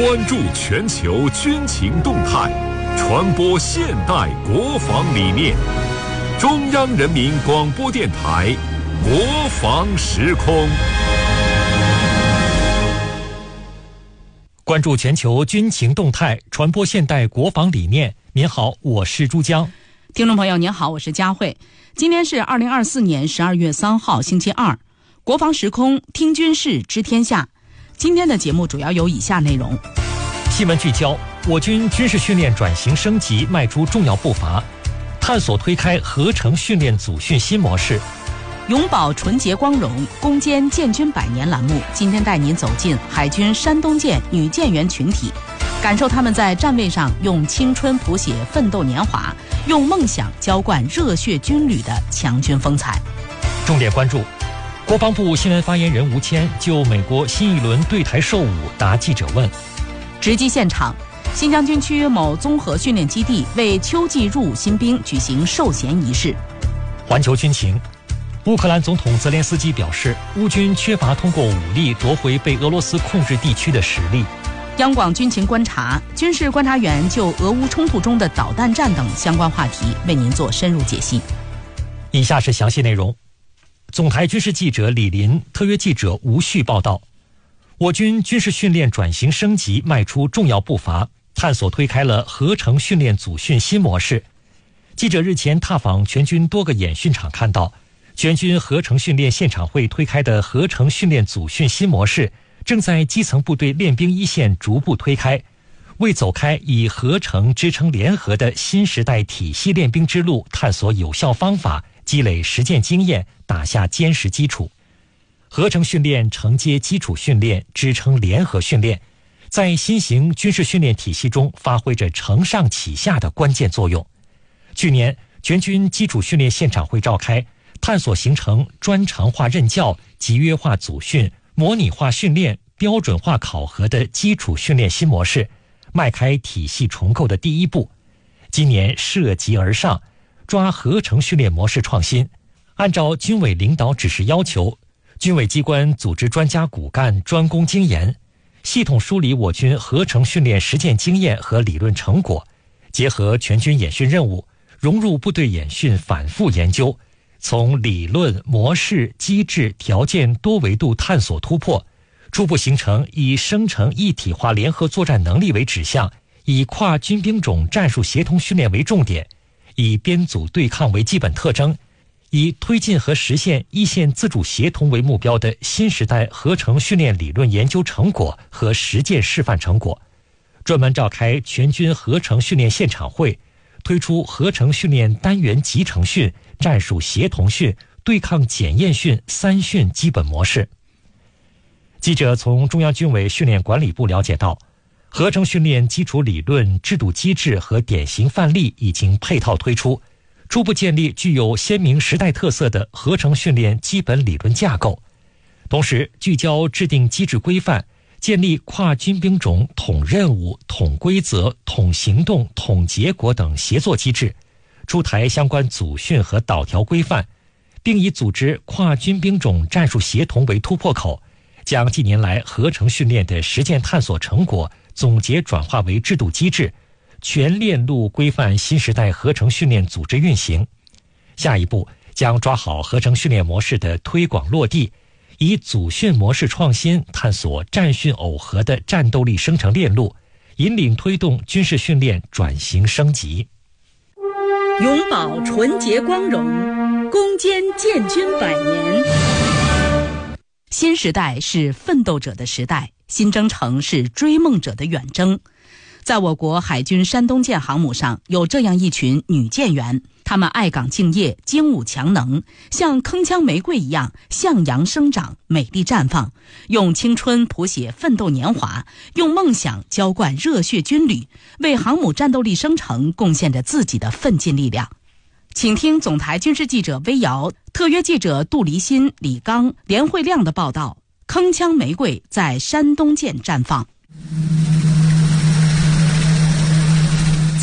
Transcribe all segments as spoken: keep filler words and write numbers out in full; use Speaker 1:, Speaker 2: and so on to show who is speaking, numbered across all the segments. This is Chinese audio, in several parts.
Speaker 1: 关注全球军情动态，传播现代国防理念。中央人民广播电台国防时空。
Speaker 2: 关注全球军情动态，传播现代国防理念。您好，我是珠江。
Speaker 3: 听众朋友您好，我是佳慧。今天是二零二四年十二月三号星期二，国防时空听军事知天下。今天的节目主要有以下内容：
Speaker 2: 新闻聚焦，我军军事训练转型升级迈出重要步伐，探索推开合成训练组训新模式。
Speaker 3: 永葆纯洁光荣，攻坚建军百年栏目今天带您走进海军山东舰女舰员群体，感受他们在站位上用青春谱写奋斗年华，用梦想浇灌热血军旅的强军风采。
Speaker 2: 重点关注，国防部新闻发言人吴谦就美国新一轮对台售武答记者问。
Speaker 3: 直击现场，新疆军区某综合训练基地为秋季入伍新兵举行授衔仪式。
Speaker 2: 环球军情，乌克兰总统泽连斯基表示，乌军缺乏通过武力夺回被俄罗斯控制地区的实力。
Speaker 3: 央广军情观察，军事观察员就俄乌冲突中的导弹战等相关话题为您做深入解析。
Speaker 2: 以下是详细内容。总台军事记者李林，特约记者吴旭报道，我军军事训练转型升级迈出重要步伐，探索推开了合成训练组训新模式。记者日前踏访全军多个演训场，看到全军合成训练现场会推开的合成训练组训新模式正在基层部队练兵一线逐步推开，为走开以合成支撑联合的新时代体系练兵之路探索有效方法，积累实践经验，打下坚实基础。合成训练承接基础训练，支撑联合训练，在新型军事训练体系中发挥着承上启下的关键作用。去年全军基础训练现场会召开，探索形成专长化任教、集约化组训、模拟化训练、标准化考核的基础训练新模式，迈开体系重构的第一步。今年涉级而上，抓合成训练模式创新，按照军委领导指示要求，军委机关组织专家骨干专攻精研，系统梳理我军合成训练实践经验和理论成果，结合全军演训任务，融入部队演训反复研究，从理论、模式、机制、条件多维度探索突破，初步形成以生成一体化联合作战能力为指向，以跨军兵种战术协同训练为重点，以编组对抗为基本特征，以推进和实现一线自主协同为目标的新时代合成训练理论研究成果和实践示范成果，专门召开全军合成训练现场会，推出合成训练单元集成训、战术协同训、对抗检验训三训基本模式。记者从中央军委训练管理部了解到，合成训练基础理论、制度机制和典型范例已经配套推出，初步建立具有鲜明时代特色的合成训练基本理论架构，同时聚焦制定机制规范，建立跨军兵种统任务、统规则、统行动、统结果等协作机制，出台相关组训和导条规范，并以组织跨军兵种战术协同为突破口，将近年来合成训练的实践探索成果总结转化为制度机制，全链路规范新时代合成训练组织运行。下一步将抓好合成训练模式的推广落地，以组训模式创新探索战训耦合的战斗力生成链路，引领推动军事训练转型升级。
Speaker 3: 永葆纯洁光荣，攻坚建军百年。新时代是奋斗者的时代，新征程是追梦者的远征。在我国海军山东舰航母上，有这样一群女舰员，她们爱岗敬业，精武强能，像铿锵玫瑰一样向阳生长，美丽绽放，用青春谱写奋斗年华，用梦想浇灌热血军旅，为航母战斗力生成贡献着自己的奋进力量。请听总台军事记者微瑶、特约记者杜黎新、李刚、连慧亮的报道：铿锵玫瑰在山东舰绽放。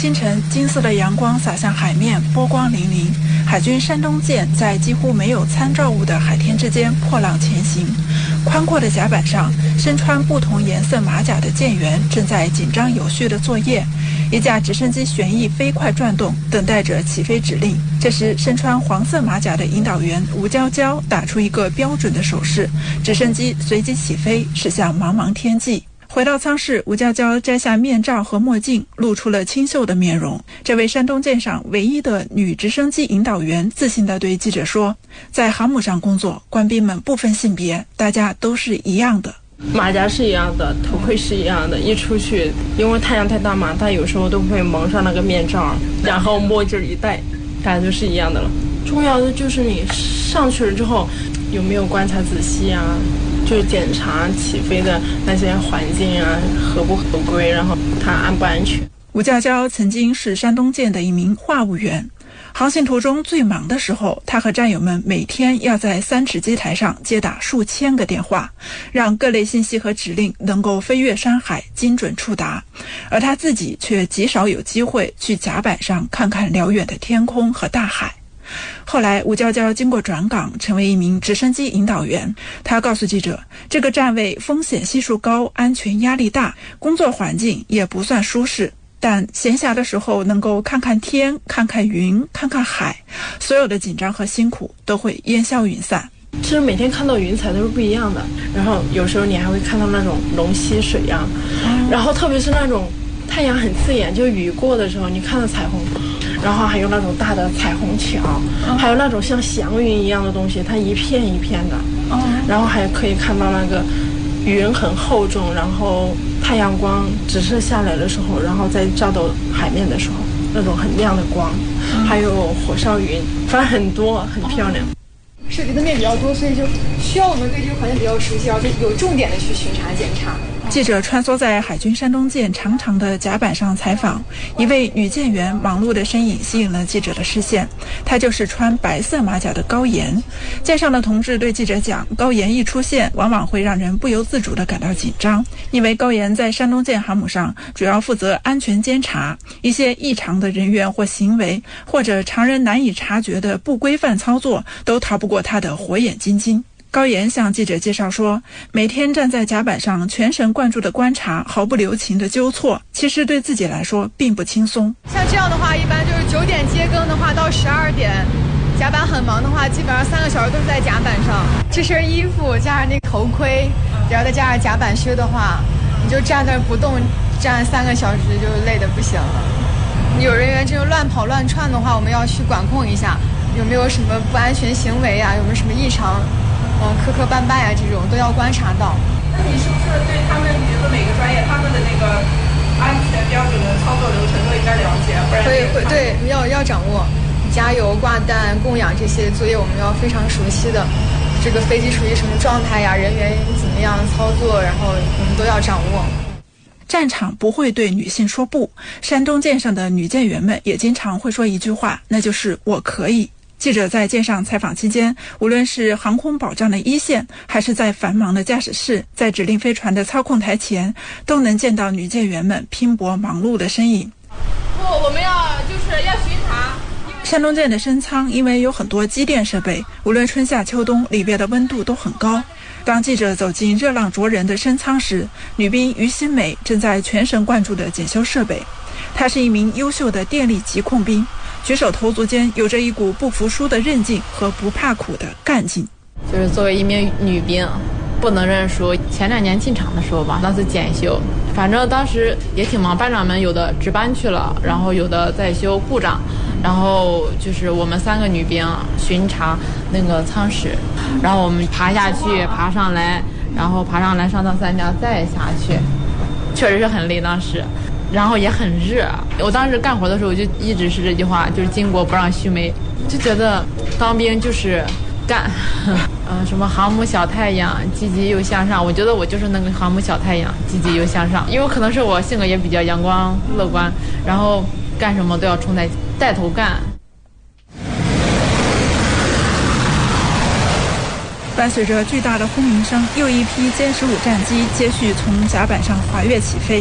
Speaker 4: 清晨，金色的阳光洒向海面，波光粼粼。海军山东舰在几乎没有参照物的海天之间破浪前行。宽阔的甲板上，身穿不同颜色马甲的舰员正在紧张有序地作业。一架直升机旋翼飞快转动，等待着起飞指令。这时，身穿黄色马甲的引导员吴娇娇打出一个标准的手势，直升机随即起飞，驶向茫茫天际。回到舱室，吴娇娇摘下面罩和墨镜，露出了清秀的面容。这位山东舰上唯一的女直升机引导员自信地对记者说，在航母上工作，官兵们不分性别，大家都是一样的。
Speaker 5: 马甲是一样的，头盔是一样的，一出去因为太阳太大嘛，他有时候都会蒙上那个面罩，然后墨镜一戴，大家都是一样的了。重要的就是你上去了之后有没有观察仔细啊，就是检查起飞的那些环境啊，合不合规，然后它安不安全。
Speaker 4: 吴娇娇曾经是山东舰的一名话务员，航行途中最忙的时候，他和战友们每天要在三尺机台上接打数千个电话，让各类信息和指令能够飞越山海，精准触达。而他自己却极少有机会去甲板上看看辽远的天空和大海。后来，吴娇娇经过转岗，成为一名直升机引导员。她告诉记者，这个站位风险系数高，安全压力大，工作环境也不算舒适。但闲暇的时候能够看看天，看看云，看看海，所有的紧张和辛苦都会烟消云散。
Speaker 5: 其实每天看到云彩都是不一样的，然后有时候你还会看到那种龙溪水样、嗯、然后特别是那种太阳很刺眼，就雨过的时候你看到彩虹，然后还有那种大的彩虹桥、嗯、还有那种像祥云一样的东西，它一片一片的、嗯、然后还可以看到那个云很厚重，然后太阳光直射下来的时候，然后再照到海面的时候，那种很亮的光、嗯、还有火烧云，反正很多，很漂亮。
Speaker 6: 涉及的面比较多，所以就需要我们对这个环境比较熟悉，而且有重点的去巡查检查。
Speaker 4: 记者穿梭在海军山东舰长长的甲板上采访，一位女舰员忙碌的身影吸引了记者的视线。她就是穿白色马甲的高岩。舰上的同志对记者讲，高岩一出现，往往会让人不由自主地感到紧张，因为高岩在山东舰航母上主要负责安全监察，一些异常的人员或行为，或者常人难以察觉的不规范操作，都逃不过他的火眼金睛。高岩向记者介绍说，每天站在甲板上全神贯注的观察，毫不留情的纠错，其实对自己来说并不轻松。
Speaker 6: 像这样的话，一般就是九点接更的话，到十二点，甲板很忙的话，基本上三个小时都是在甲板上。这身衣服加上那头盔，然后再加上甲板靴的话，你就站那不动，站三个小时就累得不行了。有人员这种乱跑乱窜的话，我们要去管控一下，有没有什么不安全行为啊，有没有什么异常。嗯，磕磕绊绊啊，这种都要观察到。
Speaker 4: 那你是不是对他们，比如说每个专业他们的那个安全标准的操作流程都应该了解？不然
Speaker 6: 会会对要要掌握，加油、挂弹、供氧这些作业我们要非常熟悉的。这个飞机处于什么状态呀？人员怎么样操作？然后我们都要掌握。
Speaker 4: 战场不会对女性说不，山东舰上的女舰员们也经常会说一句话，那就是我可以。记者在舰上采访期间，无论是航空保障的一线，还是在繁忙的驾驶室，在指令飞船的操控台前，都能见到女舰员们拼搏忙碌的身影。
Speaker 7: 不，我们要就是要巡查。
Speaker 4: 山东舰的深舱因为有很多机电设备，无论春夏秋冬，里边的温度都很高。当记者走进热浪灼人的深舱时，女兵于新美正在全神贯注地检修设备。她是一名优秀的电力疾控兵，举手投足间有着一股不服输的韧劲和不怕苦的干劲。
Speaker 8: 就是作为一名女兵，不能认输。前两年进场的时候吧，那次检修，反正当时也挺忙，班长们有的值班去了，然后有的在修故障，然后就是我们三个女兵巡查那个舱室，然后我们爬下去，爬上来，然后爬上来上到三架再下去，确实是很累当时。然后也很热，我当时干活的时候就一直是这句话，就是巾帼不让须眉，就觉得当兵就是干，嗯、呃，什么航母小太阳，积极又向上。我觉得我就是那个航母小太阳，积极又向上。因为可能是我性格也比较阳光乐观，然后干什么都要冲在带头干。
Speaker 4: 伴随着巨大的轰鸣声，又一批歼十五战机接续从甲板上滑跃起飞。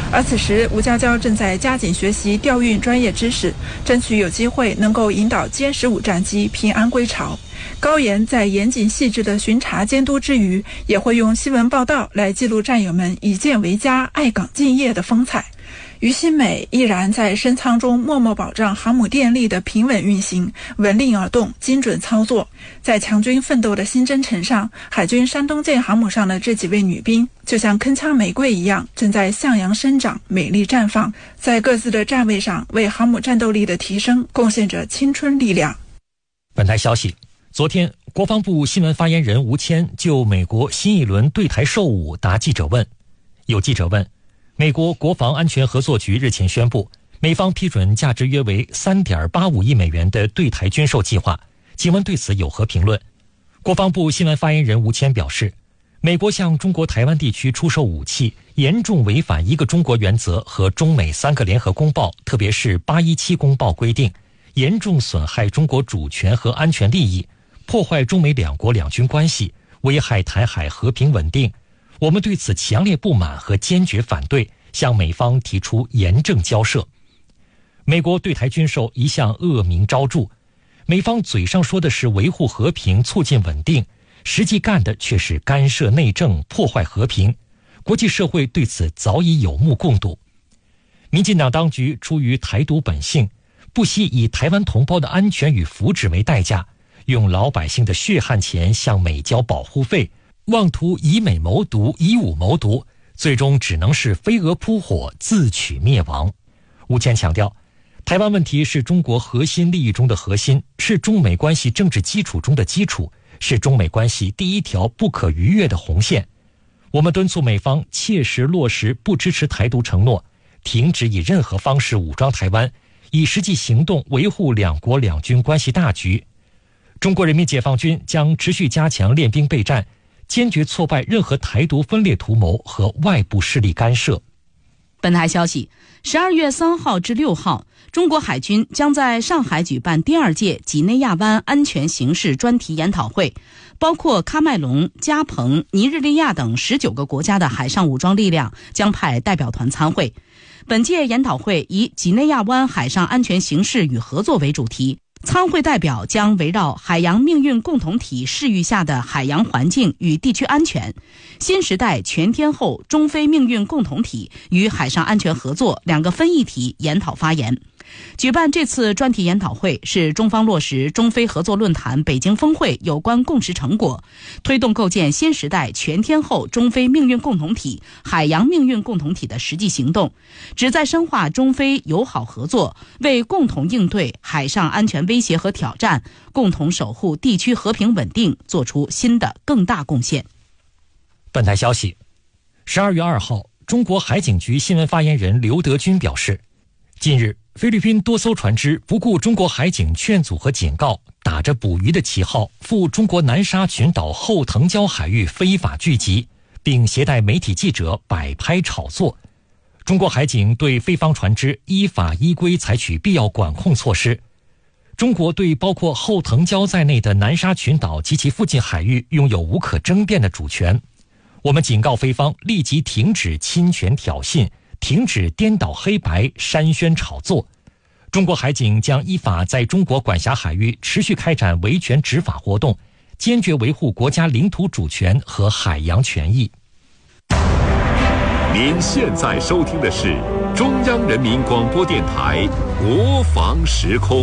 Speaker 4: 而此时吴娇娇正在加紧学习调运专业知识，争取有机会能够引导歼十五战机平安归巢。高岩在严谨细致的巡查监督之余，也会用新闻报道来记录战友们以舰为家、爱岗敬业的风采。于新美依然在深舱中默默保障航母电力的平稳运行，闻令而动，精准操作。在强军奋斗的新征程上，海军山东舰航母上的这几位女兵就像铿锵玫瑰一样，正在向阳生长，美丽绽放，在各自的站位上为航母战斗力的提升贡献着青春力量。
Speaker 2: 本台消息，昨天国防部新闻发言人吴谦就美国新一轮对台售武答记者问。有记者问，美国国防安全合作局日前宣布，美方批准价值约为 三点八五亿美元的对台军售计划，请问对此有何评论？国防部新闻发言人吴谦表示，美国向中国台湾地区出售武器，严重违反一个中国原则和中美三个联合公报，特别是八一七公报规定，严重损害中国主权和安全利益，破坏中美两国两军关系，危害台海和平稳定。我们对此强烈不满和坚决反对，向美方提出严正交涉。美国对台军售一向恶名昭著，美方嘴上说的是维护和平、促进稳定，实际干的却是干涉内政、破坏和平。国际社会对此早已有目共睹。民进党当局出于台独本性，不惜以台湾同胞的安全与福祉为代价，用老百姓的血汗钱向美交保护费，妄图以美谋独、以武谋独，最终只能是飞蛾扑火，自取灭亡。吴谦强调，台湾问题是中国核心利益中的核心，是中美关系政治基础中的基础，是中美关系第一条不可逾越的红线。我们敦促美方切实落实不支持台独承诺，停止以任何方式武装台湾，以实际行动维护两国两军关系大局。中国人民解放军将持续加强练兵备战，坚决挫败任何台独分裂图谋和外部势力干涉。
Speaker 3: 本台消息，十二月三号至六号，中国海军将在上海举办第二届几内亚湾安全形势专题研讨会，包括喀麦隆、加蓬、尼日利亚等十九个国家的海上武装力量将派代表团参会。本届研讨会以几内亚湾海上安全形势与合作为主题，参会代表将围绕海洋命运共同体视域下的海洋环境与地区安全、新时代全天候中非命运共同体与海上安全合作两个分议题研讨发言。举办这次专题研讨会是中方落实中非合作论坛北京峰会有关共识成果，推动构建新时代全天候中非命运共同体、海洋命运共同体的实际行动，旨在深化中非友好合作，为共同应对海上安全威胁和挑战，共同守护地区和平稳定做出新的更大贡献。
Speaker 2: 本台消息，十二月二号，中国海警局新闻发言人刘德军表示，近日菲律宾多艘船只不顾中国海警劝阻和警告，打着捕鱼的旗号赴中国南沙群岛后藤礁海域非法聚集，并携带媒体记者摆拍炒作。中国海警对菲方船只依法依规采取必要管控措施。中国对包括后藤礁在内的南沙群岛及其附近海域拥有无可争辩的主权。我们警告菲方立即停止侵权挑衅，停止颠倒黑白、煽宣炒作。中国海警将依法在中国管辖海域持续开展维权执法活动，坚决维护国家领土主权和海洋权益。
Speaker 1: 您现在收听的是中央人民广播电台国防时空。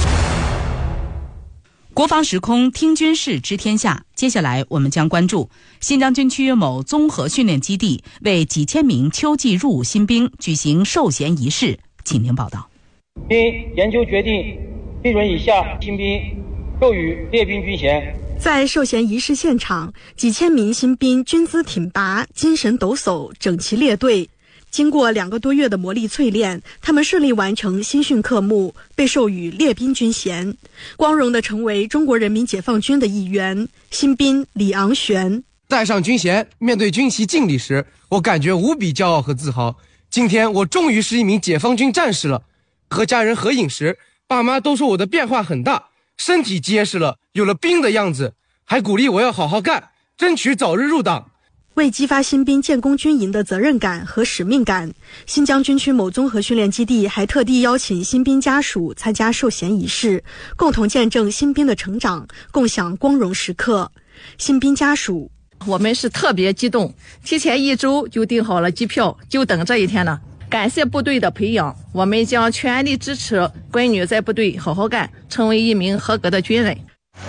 Speaker 3: 国防时空听军事知天下，接下来我们将关注新疆军区某综合训练基地为几千名秋季入伍新兵举行授衔仪式，请听报道。
Speaker 9: 经研究决定，批准以下新兵授予列兵军衔。
Speaker 10: 在授衔仪式现场，几千名新兵军姿挺拔，精神抖擞，整齐列队。经过两个多月的磨砺淬炼，他们顺利完成新训科目，被授予列兵军衔，光荣地成为中国人民解放军的一员。新兵李昂璇
Speaker 11: 戴上军衔，面对军旗敬礼时，我感觉无比骄傲和自豪。今天我终于是一名解放军战士了。和家人合影时，爸妈都说我的变化很大，身体结实了，有了兵的样子，还鼓励我要好好干，争取早日入党。
Speaker 10: 为激发新兵建功军营的责任感和使命感，新疆军区某综合训练基地还特地邀请新兵家属参加授衔仪式，共同见证新兵的成长，共享光荣时刻。新兵家属：
Speaker 12: 我们是特别激动，提前一周就订好了机票，就等这一天了。感谢部队的培养，我们将全力支持闺女在部队好好干，成为一名合格的军人。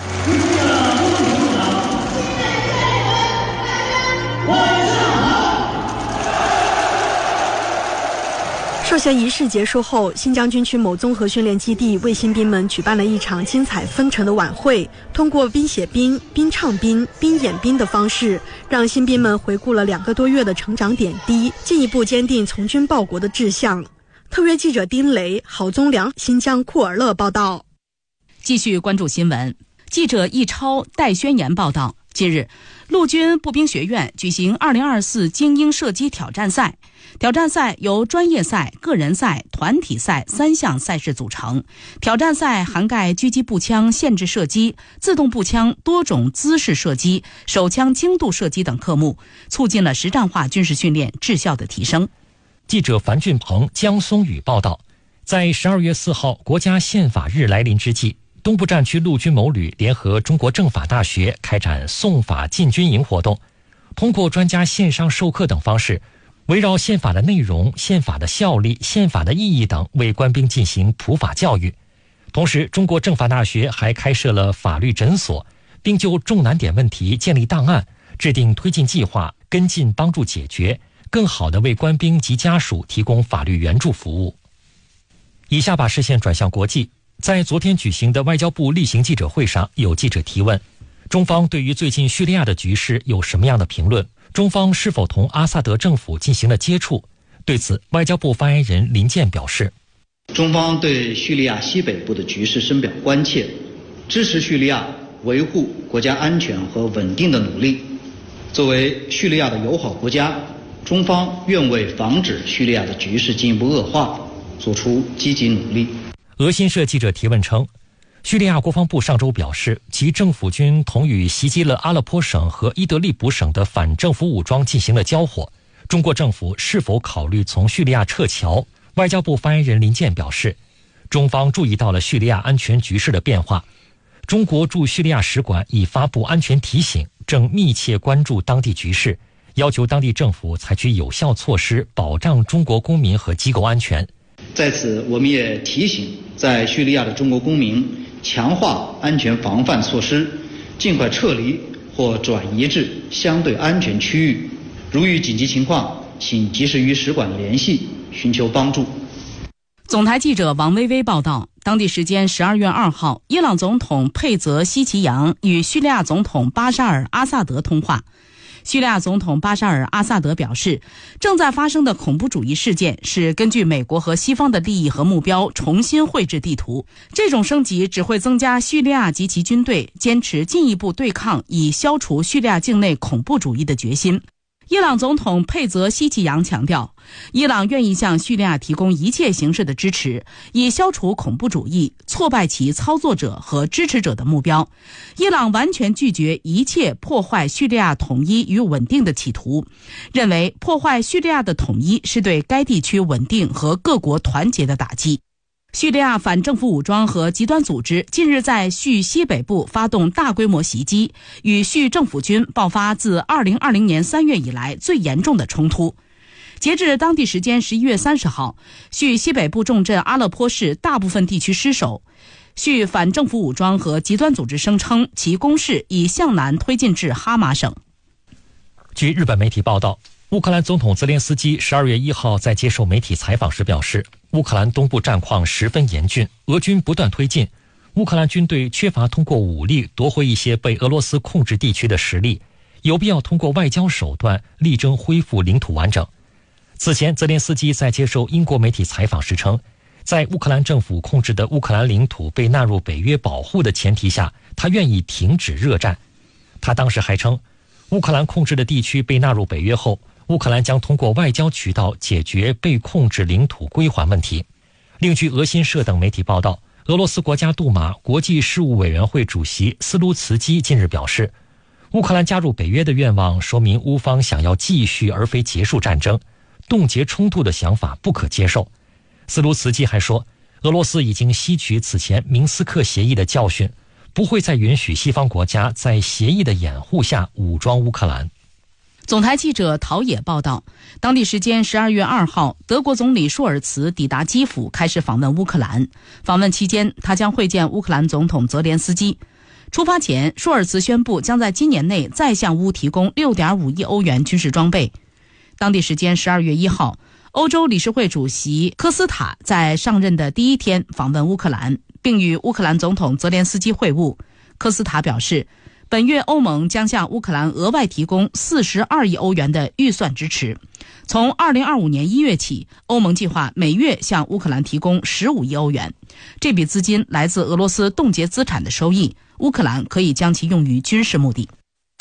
Speaker 10: 授衔仪式结束后，新疆军区某综合训练基地为新兵们举办了一场精彩纷呈的晚会，通过兵写兵、兵唱兵、兵演兵的方式，让新兵们回顾了两个多月的成长点滴，进一步坚定从军报国的志向。特约记者丁雷、郝宗良，新疆库尔勒报道。
Speaker 3: 继续关注新闻，记者易超、戴宣言报道。近日，陆军步兵学院举行二零二四精英射击挑战赛。挑战赛由专业赛、个人赛、团体赛三项赛事组成。挑战赛涵盖狙击步枪限制射击、自动步枪多种姿势射击、手枪精度射击等科目，促进了实战化军事训练质效的提升。
Speaker 2: 记者樊俊鹏、江松宇报道，在十二月四号国家宪法日来临之际，东部战区陆军某旅联合中国政法大学开展诵法进军营活动，通过专家线上授课等方式，围绕宪法的内容、宪法的效力、宪法的意义等，为官兵进行普法教育。同时，中国政法大学还开设了法律诊所，并就重难点问题建立档案，制定推进计划，跟进帮助解决，更好地为官兵及家属提供法律援助服务。以下把视线转向国际，在昨天举行的外交部例行记者会上，有记者提问，中方对于最近叙利亚的局势有什么样的评论？中方是否同阿萨德政府进行了接触？对此，外交部发言人林健表示，
Speaker 13: 中方对叙利亚西北部的局势深表关切，支持叙利亚维护国家安全和稳定的努力。作为叙利亚的友好国家，中方愿为防止叙利亚的局势进一步恶化做出积极努力。
Speaker 2: 俄新社记者提问称，叙利亚国防部上周表示，其政府军同与袭击了阿勒颇省和伊德利卜省的反政府武装进行了交火。中国政府是否考虑从叙利亚撤侨？外交部发言人林健表示，中方注意到了叙利亚安全局势的变化，中国驻叙利亚使馆已发布安全提醒，正密切关注当地局势，要求当地政府采取有效措施，保障中国公民和机构安全。
Speaker 13: 在此，我们也提醒在叙利亚的中国公民强化安全防范措施，尽快撤离或转移至相对安全区域。如遇紧急情况，请及时与使馆联系，寻求帮助。
Speaker 3: 总台记者王薇薇报道，当地时间十二月二号，伊朗总统佩泽希奇扬与叙利亚总统巴沙尔·阿萨德通话。叙利亚总统巴沙尔·阿萨德表示，正在发生的恐怖主义事件是根据美国和西方的利益和目标重新绘制地图，这种升级只会增加叙利亚及其军队坚持进一步对抗以消除叙利亚境内恐怖主义的决心。伊朗总统佩泽希奇扬强调，伊朗愿意向叙利亚提供一切形式的支持，以消除恐怖主义，挫败其操作者和支持者的目标。伊朗完全拒绝一切破坏叙利亚统一与稳定的企图，认为破坏叙利亚的统一是对该地区稳定和各国团结的打击。叙利亚反政府武装和极端组织近日在叙西北部发动大规模袭击，与叙政府军爆发自二零二零年三月以来最严重的冲突。截至当地时间十一月三十号，叙西北部重镇阿勒颇市大部分地区失守。叙反政府武装和极端组织声称，其攻势已向南推进至哈马省。
Speaker 2: 据日本媒体报道，乌克兰总统泽连斯基十二月一号在接受媒体采访时表示，乌克兰东部战况十分严峻，俄军不断推进，乌克兰军队缺乏通过武力夺回一些被俄罗斯控制地区的实力，有必要通过外交手段力争恢复领土完整。此前，泽连斯基在接受英国媒体采访时称，在乌克兰政府控制的乌克兰领土被纳入北约保护的前提下，他愿意停止热战。他当时还称，乌克兰控制的地区被纳入北约后，乌克兰将通过外交渠道解决被控制领土归还问题。另据俄新社等媒体报道，俄罗斯国家杜马国际事务委员会主席斯卢茨基近日表示， 乌克兰加入北约的愿望说明乌方想要继续而非结束战争，冻结冲突的想法不可接受。斯卢茨基还说，俄罗斯已经吸取此前明斯克协议的教训，不会再允许西方国家在协议的掩护下武装乌克兰。
Speaker 3: 总台记者陶冶报道，当地时间十二月二号，德国总理舒尔茨抵达基辅，开始访问乌克兰。访问期间，他将会见乌克兰总统泽连斯基。出发前，舒尔茨宣布将在今年内再向乌提供 六点五亿欧元军事装备。当地时间十二月一号，欧洲理事会主席科斯塔在上任的第一天访问乌克兰，并与乌克兰总统泽连斯基会晤。科斯塔表示，本月欧盟将向乌克兰额外提供四十二亿欧元的预算支持。从二零二五年一月起，欧盟计划每月向乌克兰提供十五亿欧元。这笔资金来自俄罗斯冻结资产的收益，乌克兰可以将其用于军事目的。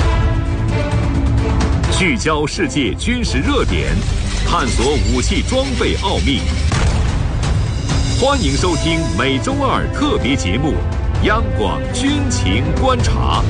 Speaker 1: 聚焦世界军事热点，探索武器装备奥秘。欢迎收听每周二特别节目《央广军情观察》。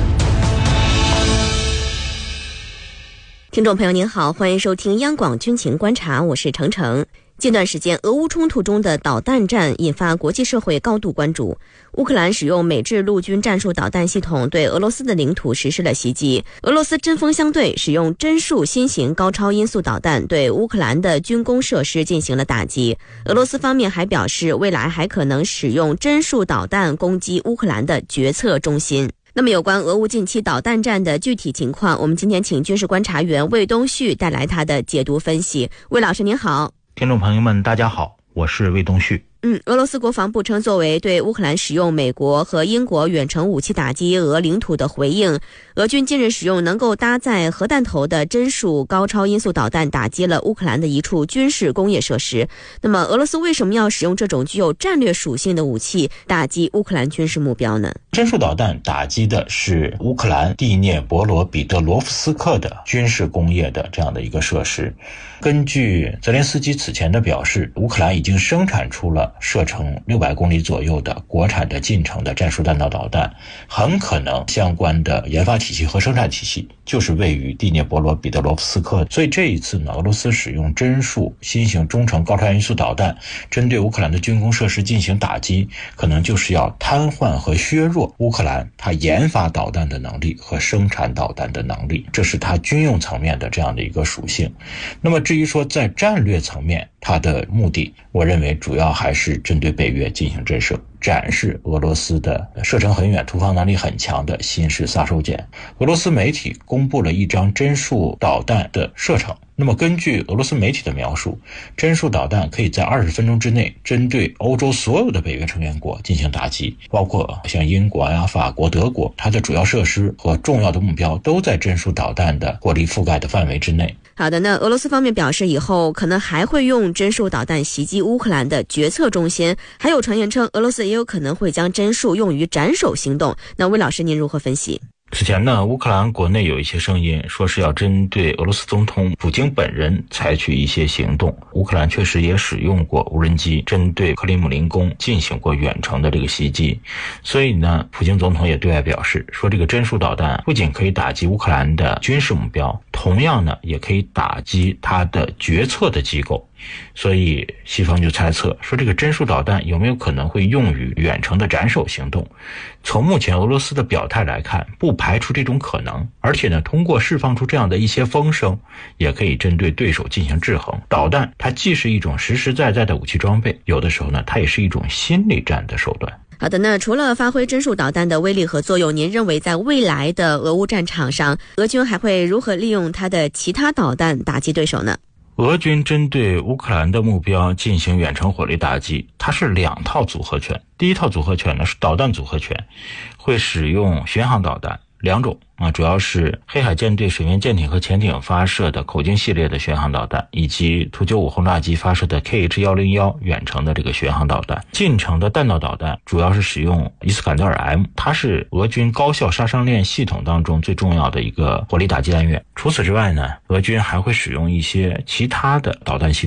Speaker 14: 听众朋友您好，欢迎收听央广军情观察，我是程程。近段时间，俄乌冲突中的导弹战引发国际社会高度关注。乌克兰使用美制陆军战术导弹系统对俄罗斯的领土实施了袭击。俄罗斯针锋相对，使用针数新型高超音速导弹对乌克兰的军工设施进行了打击。俄罗斯方面还表示，未来还可能使用针数导弹攻击乌克兰的决策中心。那么有关俄乌近期导弹战的具体情况，我们今天请军事观察员魏东旭带来他的解读分析。魏老师您好。
Speaker 15: 听众朋友们大家好，我是魏东旭。
Speaker 14: 嗯，俄罗斯国防部称，作为对乌克兰使用美国和英国远程武器打击俄领土的回应，俄军近日使用能够搭载核弹头的针数高超音速导弹打击了乌克兰的一处军事工业设施。那么俄罗斯为什么要使用这种具有战略属性的武器打击乌克兰军事目标呢？
Speaker 15: 针数导弹打击的是乌克兰第聂伯罗彼得罗夫斯克的军事工业的这样的一个设施。根据泽连斯基此前的表示，乌克兰已经生产出了射程六百公里左右的国产的近程的战术弹道导弹，很可能相关的研发体系和生产体系就是位于第聂伯罗彼得罗夫斯克。所以这一次呢，俄罗斯使用针数新型中程高超音速导弹针对乌克兰的军工设施进行打击，可能就是要瘫痪和削弱乌克兰它研发导弹的能力和生产导弹的能力，这是它军用层面的这样的一个属性。那么至于说在战略层面，它的目的我认为主要还是针对北约进行震慑，展示俄罗斯的射程很远、突防能力很强的新式杀手锏。俄罗斯媒体公布了一张针数导弹的射程，那么根据俄罗斯媒体的描述，针数导弹可以在二十分钟之内针对欧洲所有的北约成员国进行打击，包括像英国呀、法国、德国，它的主要设施和重要的目标都在针数导弹的火力覆盖的范围之内。
Speaker 14: 好的，那俄罗斯方面表示，以后可能还会用针数导弹袭击乌克兰的决策中心，还有传言称俄罗斯也有可能会将针数用于斩首行动。那魏老师您如何分析？
Speaker 15: 此前呢，乌克兰国内有一些声音说是要针对俄罗斯总统普京本人采取一些行动。乌克兰确实也使用过无人机针对克里姆林宫进行过远程的这个袭击，所以呢，普京总统也对外表示说，这个针数导弹不仅可以打击乌克兰的军事目标，同样呢，也可以打击他的决策的机构。所以西方就猜测说，这个针数导弹有没有可能会用于远程的斩首行动。从目前俄罗斯的表态来看，不排除这种可能，而且呢，通过释放出这样的一些风声，也可以针对对手进行制衡。导弹它既是一种实实在在的武器装备，有的时候呢，它也是一种心理战的手段。
Speaker 14: 好的，那除了发挥针数导弹的威力和作用，您认为在未来的俄乌战场上，俄军还会如何利用它的其他导弹打击对手呢？
Speaker 15: 俄军针对乌克兰的目标进行远程火力打击，它是两套组合拳。第一套组合拳呢是导弹组合拳，会使用巡航导弹两种啊，主要是黑海舰队水面舰艇和潜艇发射的口径系列的巡航导弹，以及图九五轰炸机发射的 K H 一零一 远程的这个巡航导弹。近程的弹道导弹主要是使用伊斯坎德尔 M， 它是俄军高效杀伤链系统当中最重要的一个火力打击单元。除此之外呢，俄军还会使用一些其他的导弹系统，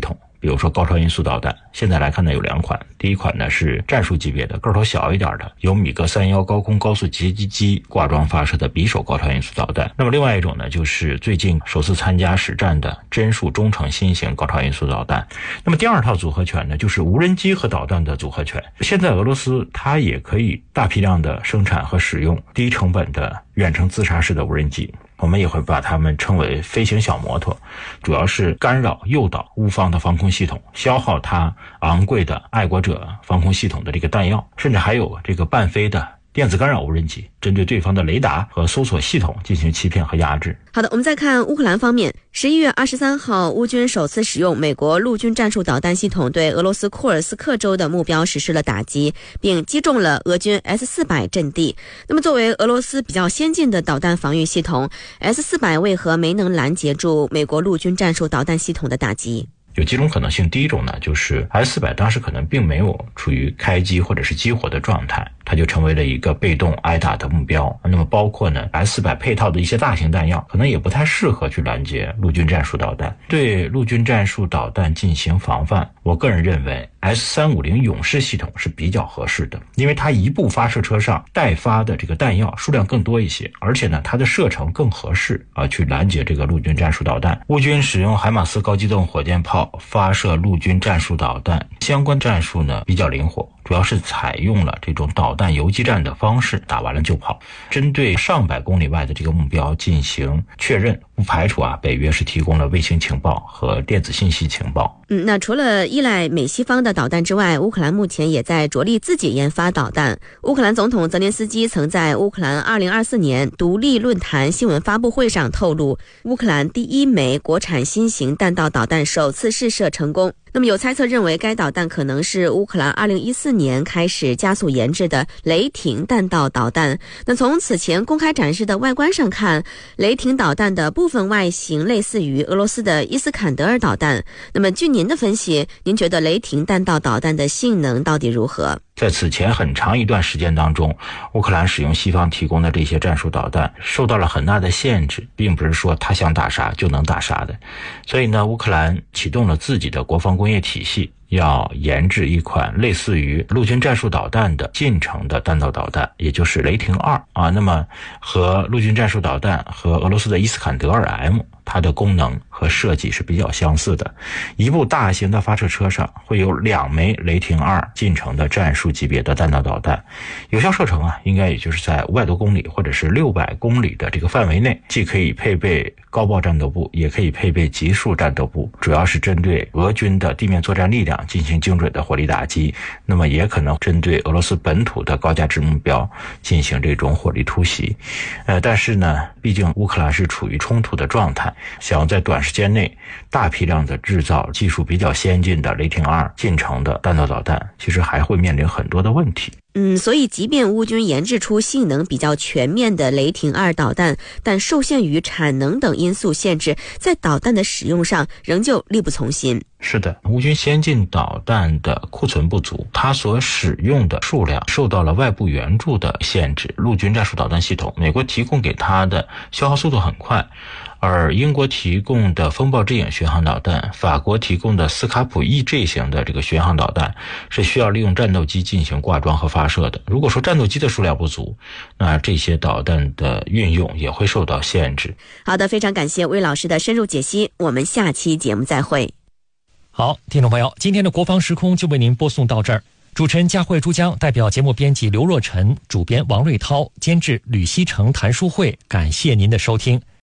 Speaker 15: 比如说高超音速导弹，现在来看呢有两款，第一款呢是战术级别的，个头小一点的，由米格三幺高空高速截击机挂装发射的匕首高超音速导弹。那么另外一种呢，就是最近首次参加实战的帧数中程新型高超音速导弹。那么第二套组合拳呢，就是无人机和导弹的组合拳。现在俄罗斯它也可以大批量的生产和使用低成本的远程自杀式的无人机，我们也会把它们称为飞行小摩托，主要是干扰诱导乌方的防空系统，消耗它昂贵的爱国者防空系统的这个弹药，甚至还有这个半飞的电子干扰无人机，针对对方的雷达和搜索系统进行欺骗和压制。
Speaker 14: 好的，我们再看乌克兰方面。十一月二十三号，乌军首次使用美国陆军战术导弹系统对俄罗斯库尔斯克州的目标实施了打击，并击中了俄军 S 四百 阵地。那么作为俄罗斯比较先进的导弹防御系统， S 四百 为何没能拦截住美国陆军战术导弹系统的打击？
Speaker 15: 有几种可能性，第一种呢，就是 S 四百 当时可能并没有处于开机或者是激活的状态，它就成为了一个被动挨打的目标。那么包括呢 S 四百 配套的一些大型弹药，可能也不太适合去拦截陆军战术导弹。对陆军战术导弹进行防范，我个人认为 S 三五零 勇士系统是比较合适的，因为它一部发射车上待发的这个弹药数量更多一些，而且呢它的射程更合适啊，去拦截这个陆军战术导弹。乌军使用海马斯高机动火箭炮发射陆军战术导弹，相关战术呢比较灵活，主要是采用了这种导弹游击战的方式，打完了就跑，针对上百公里外的这个目标进行确认，不排除啊北约是提供了卫星情报和电子信息情报。
Speaker 14: 嗯，那除了依赖美西方的导弹之外，乌克兰目前也在着力自己研发导弹。乌克兰总统泽连斯基曾在乌克兰二零二四年独立论坛新闻发布会上透露，乌克兰第一枚国产新型弹道导弹首次试射成功。那么有猜测认为，该导弹可能是乌克兰二零一四年开始加速研制的雷霆弹道导弹。那从此前公开展示的外观上看，雷霆导弹的部分外形类似于俄罗斯的伊斯坎德尔导弹。那么据您的分析，您觉得雷霆弹道导弹的性能到底如何？
Speaker 15: 在此前很长一段时间当中，乌克兰使用西方提供的这些战术导弹受到了很大的限制，并不是说他想打啥就能打啥的。所以呢，乌克兰启动了自己的国防工业体系，要研制一款类似于陆军战术导弹的近程的弹道导弹，也就是雷霆二啊。那么和陆军战术导弹和俄罗斯的伊斯坎德尔 M， 它的功能和设计是比较相似的。一部大型的发射车上会有两枚雷霆二近程的战术级别的弹道导弹，有效射程啊，应该也就是在五百多公里或者是六百公里的这个范围内，既可以配备高爆战斗部，也可以配备集束战斗部，主要是针对俄军的地面作战力量进行精准的火力打击，那么也可能针对俄罗斯本土的高价值目标进行这种火力突袭。呃，但是呢，毕竟乌克兰是处于冲突的状态，想要在短时间内大批量的制造技术比较先进的雷霆二近程的弹道导弹，其实还会面临很多的问题。
Speaker 14: 嗯，所以即便乌军研制出性能比较全面的雷霆二导弹，但受限于产能等因素限制，在导弹的使用上仍旧力不从心。
Speaker 15: 是的，乌军先进导弹的库存不足，它所使用的数量受到了外部援助的限制。陆军战术导弹系统，美国提供给它的消耗速度很快，而英国提供的风暴之影巡航导弹，法国提供的斯卡普 E G 型的这个巡航导弹，是需要利用战斗机进行挂装和发射的。如果说战斗机的数量不足，那这些导弹的运用也会受到限制。
Speaker 14: 好的，非常感谢魏老师的深入解析，我们下期节目再会。
Speaker 2: 好，听众朋友，今天的国防时空就为您播送到这儿。主持人佳慧珠江，代表节目编辑刘若晨，主编王瑞涛，监制吕希成、谭淑慧，感谢您的收听。